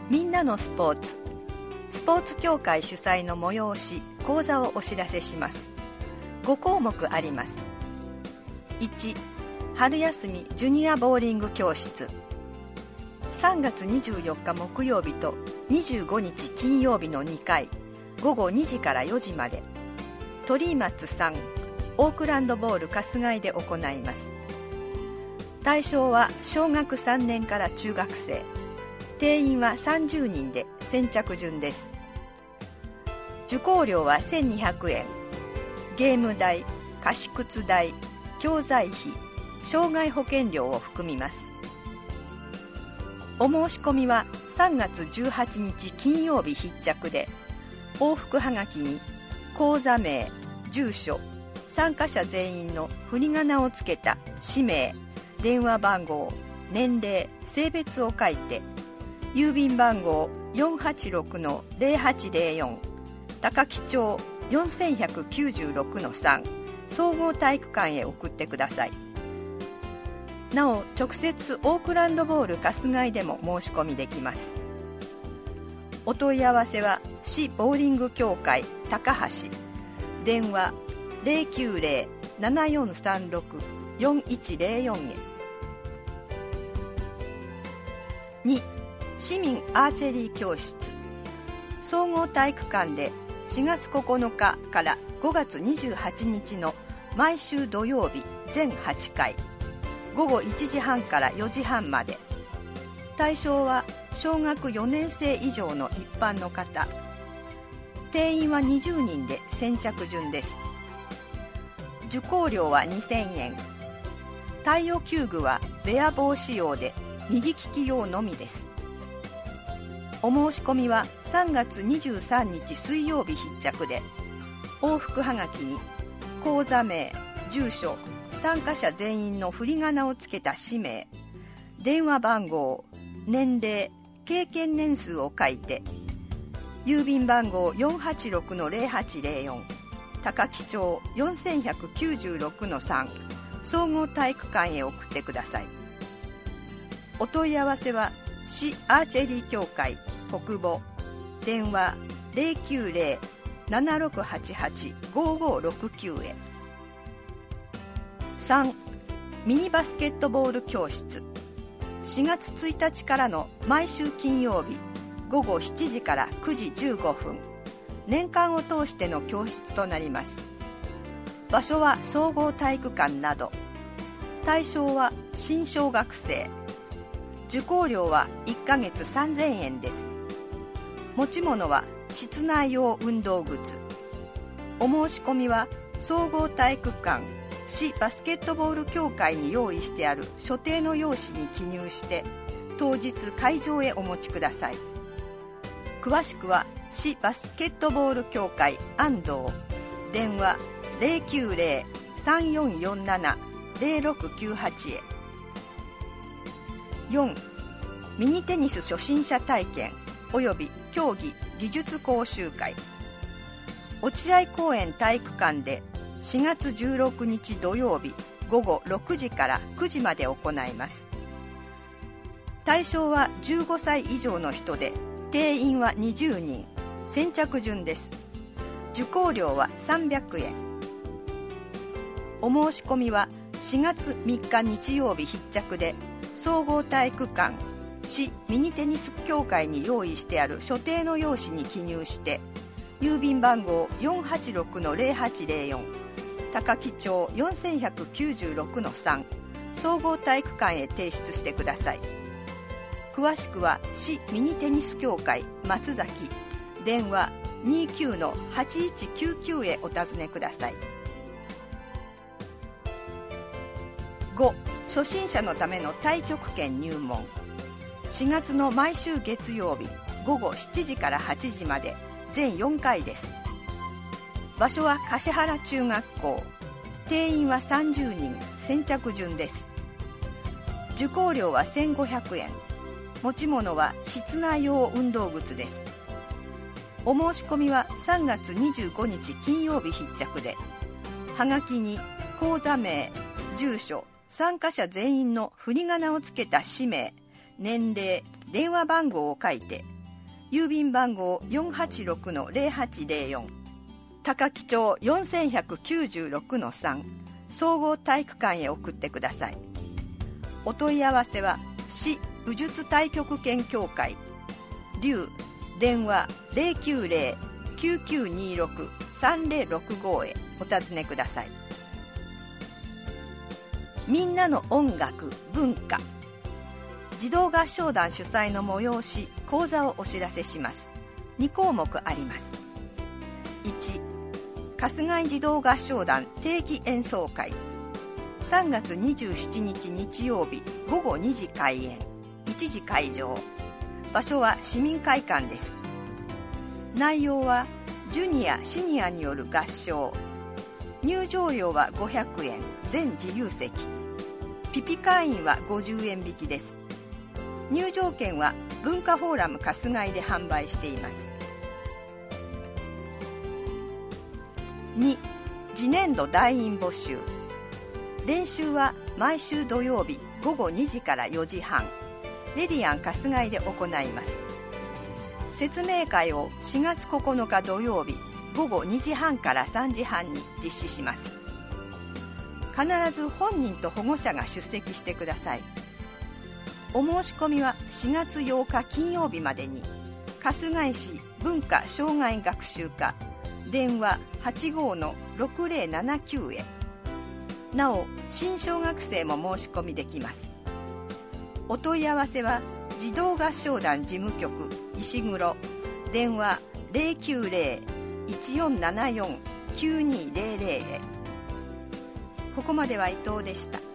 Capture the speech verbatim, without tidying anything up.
みんなのスポーツスポーツ協会主催の催し講座をお知らせします。ご項目あります。いち、春休みジュニアボーリング教室。さんがつにじゅうよっか木曜日とにじゅうごにち金曜日のにかい、ごごにじからよじまで、鳥松さんオークランドボール春日井で行います。対象は小学さんねんから中学生、定員はさんじゅうにんで先着順です。受講料はせんにひゃくえん、ゲーム代、貸し靴代、教材費、障害保険料を含みます。お申し込みはさんがつじゅうはちにち金曜日必着で、往復はがきに講座名、住所、参加者全員の振り仮名をつけた氏名、電話番号、年齢、性別を書いて、郵便番号 よんはちろくのゼロはちゼロよん 高木町 よんせんひゃくきゅうじゅうろくのさん 総合体育館へ送ってください。なお直接オークランドボール春日井でも申し込みできます。お問い合わせは市ボーリング協会高橋、電話 ゼロきゅうゼロ ななよんさんろく よんいちゼロよん へ。に、市民アーチェリー教室。総合体育館でしがつここのかからごがつにじゅうはちにちの毎週土曜日全はちかい、ごごいちじはんからよじはんまで。対象は小学よねんせい以上の一般の方。定員はにじゅうにんで先着順です。受講料はにせんえん。貸与球具はベア棒仕様で右利き用のみです。お申し込みはさんがつにじゅうさんにち水曜日必着で、往復はがきに講座名、住所、参加者全員の振り仮名をつけた氏名、電話番号、年齢、経験年数を書いて、郵便番号 よんはちろくのゼロはちゼロよん 高木町 よんせんひゃくきゅうじゅうろくのさん 総合体育館へ送ってください。お問い合わせは市アーチェリー協会国母、電話 ゼロきゅうゼロ ななろくはちはち ごごろくきゅう へ。さん、ミニバスケットボール教室。しがつついたちからの毎週金曜日ごごしちじからくじじゅうごふん、年間を通しての教室となります。場所は総合体育館など。対象は新小学生。受講料はいっかげつさんぜんえんです。持ち物は室内用運動靴。お申し込みは総合体育館市バスケットボール協会に用意してある所定の用紙に記入して当日会場へお持ちください。詳しくは市バスケットボール協会安藤、電話 ゼロきゅうゼロ さんよんよんなな ゼロろくきゅうはち へ。よん、ミニテニス初心者体験および競技技術講習会。落合公園体育館でしがつじゅうろくにち土曜日ごごろくじからくじまで行います。対象はじゅうごさい以上の人で、定員はにじゅうにん、先着順です。受講料はさんびゃくえん。お申し込みはしがつみっか日曜日必着で、総合体育館市ミニテニス協会に用意してある所定の用紙に記入して郵便番号 よんはちろくのゼロはちゼロよん 高木町 よんせんひゃくきゅうじゅうろくのさん 総合体育館へ提出してください。詳しくは市ミニテニス協会松崎、電話 にじゅうきゅうのはちいちきゅうきゅう へお尋ねください。ご、初心者のための太極拳入門。しがつの毎週月曜日ごごしちじからはちじまで全よんかいです。場所は橿原中学校。定員はさんじゅうにん、先着順です。受講料はせんごひゃくえん。持ち物は室内用運動靴です。お申し込みはさんがつにじゅうごにち金曜日必着で、はがきに講座名、住所、参加者全員の振り仮名をつけた氏名、年齢、電話番号を書いて郵便番号 よんはちろくのゼロはちゼロよん、 高木町 よんせんひゃくきゅうじゅうろくのさん 総合体育館へ送ってください。お問い合わせは市武術太極拳協会龍電話 ゼロきゅうゼロ きゅうきゅうにろく さんゼロろくご へお尋ねください。みんなの音楽文化、児童合唱団主催の催し講座をお知らせします。にこうもくあります。いち、春日井児童合唱団定期演奏会、さんがつにじゅうしちにち日曜日ごごにじ開演、いちじ会場、場所は市民会館です。内容はジュニアシニアによる合唱、入場料はごひゃくえん、全自由席、ピピ会員はごじゅうえん引きです。入場券は文化フォーラム春日井で販売しています。に、次年度団員募集、練習は毎週土曜日ごごにじからよじはん、レディアン春日井で行います。説明会をしがつここのか土曜日ごごにじはんからさんじはんに実施します。必ず本人と保護者が出席してください。お申し込みはしがつようか金曜日までに、春日井市文化障害学習課電話 はちごのろくゼロななきゅう へ。なお新小学生も申し込みできます。お問い合わせは児童合唱団事務局石黒電話 ゼロきゅうゼロ いちよんななよん きゅうにゼロゼロ へ。ここまでは伊藤でした。